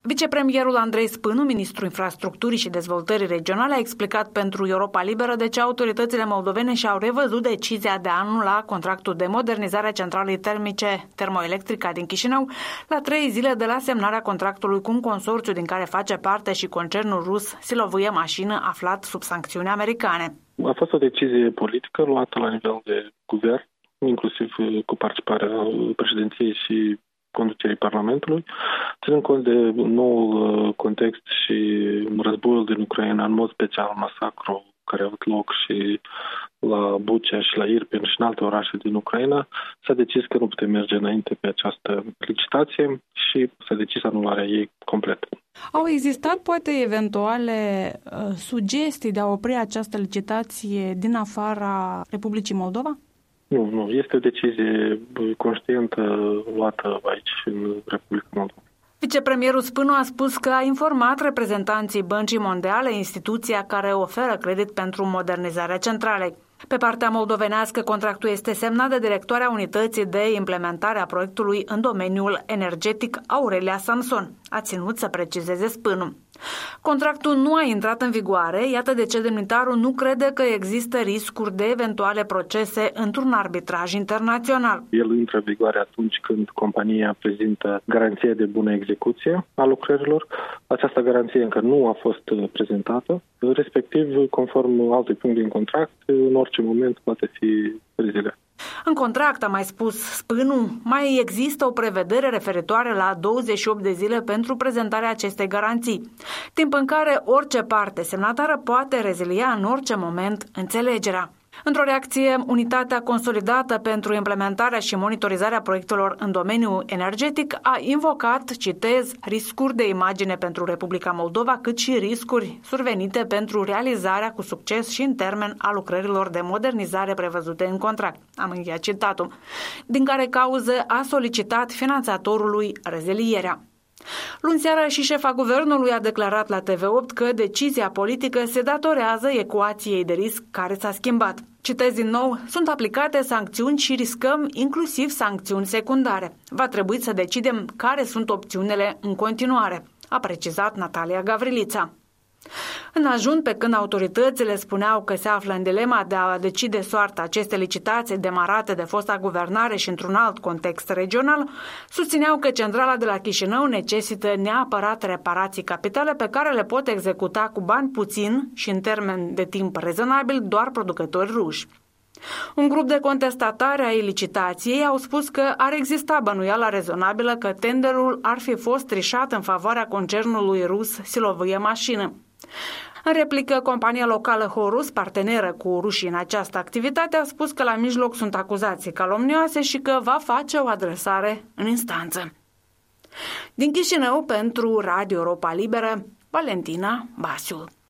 Vicepremierul Andrei Spânu, ministrul infrastructurii și dezvoltării regionale, a explicat pentru Europa Liberă de ce autoritățile moldovene și-au revăzut decizia de a anula contractul de modernizare a centralei termice termoelectrica din Chișinău la 3 zile de la semnarea contractului cu un consorțiu din care face parte și concernul rus Silovie Mașină, aflat sub sancțiuni americane. A fost o decizie politică luată la nivel de guvern, inclusiv cu participarea președinției și conducerii Parlamentului, ținând cont de noul context și războiul din Ucraina, în mod special masacrul care a avut loc și la Bucha și la Irpin și în alte orașe din Ucraina, s-a decis că nu putem merge înainte pe această licitație și s-a decis anularea ei complet. Au existat poate eventuale sugestii de a opri această licitație din afara Republicii Moldova? Nu. Este o decizie conștientă luată aici, în Republica Moldova. Vicepremierul Spânu a spus că a informat reprezentanții Băncii Mondiale, instituția care oferă credit pentru modernizarea centralei. Pe partea moldovenească, contractul este semnat de directoarea unității de implementare a proiectului în domeniul energetic, Aurelia Samson, a ținut să precizeze Spânu. Contractul nu a intrat în vigoare, iată de ce demnitarul nu crede că există riscuri de eventuale procese într-un arbitraj internațional. El intră în vigoare atunci când compania prezintă garanție de bună execuție a lucrărilor. Această garanție încă nu a fost prezentată, respectiv, conform altui punct din contract, în orice moment poate fi reziliat. În contract, a mai spus Spânu, mai există o prevedere referitoare la 28 de zile pentru prezentarea acestei garanții, timp în care orice parte semnatară poate rezilia în orice moment înțelegerea. Într-o reacție, Unitatea Consolidată pentru Implementarea și Monitorizarea Proiectelor în domeniul energetic a invocat, citez, riscuri de imagine pentru Republica Moldova, cât și riscuri survenite pentru realizarea cu succes și în termen a lucrărilor de modernizare prevăzute în contract. Am încheiat citatul. Din care cauză a solicitat finanțatorului rezilierea. Luni seara și șefa guvernului a declarat la TV8 că decizia politică se datorează ecuației de risc care s-a schimbat. Citez din nou, sunt aplicate sancțiuni și riscăm inclusiv sancțiuni secundare. Va trebui să decidem care sunt opțiunile în continuare, a precizat Natalia Gavrilița. În ajun, pe când autoritățile spuneau că se află în dilema de a decide soarta acestei licitații demarate de fosta guvernare și într-un alt context regional, susțineau că centrala de la Chișinău necesită neapărat reparații capitale pe care le pot executa cu bani puțin și în termen de timp rezonabil doar producători ruși. Un grup de contestatari ai licitației au spus că ar exista bănuiala rezonabilă că tenderul ar fi fost trișat în favoarea concernului rus Silovie Mașină. În replică, compania locală Horus, parteneră cu rușii în această activitate, a spus că la mijloc sunt acuzații calomnioase și că va face o adresare în instanță. Din Chișinău, pentru Radio Europa Liberă, Valentina Basiul.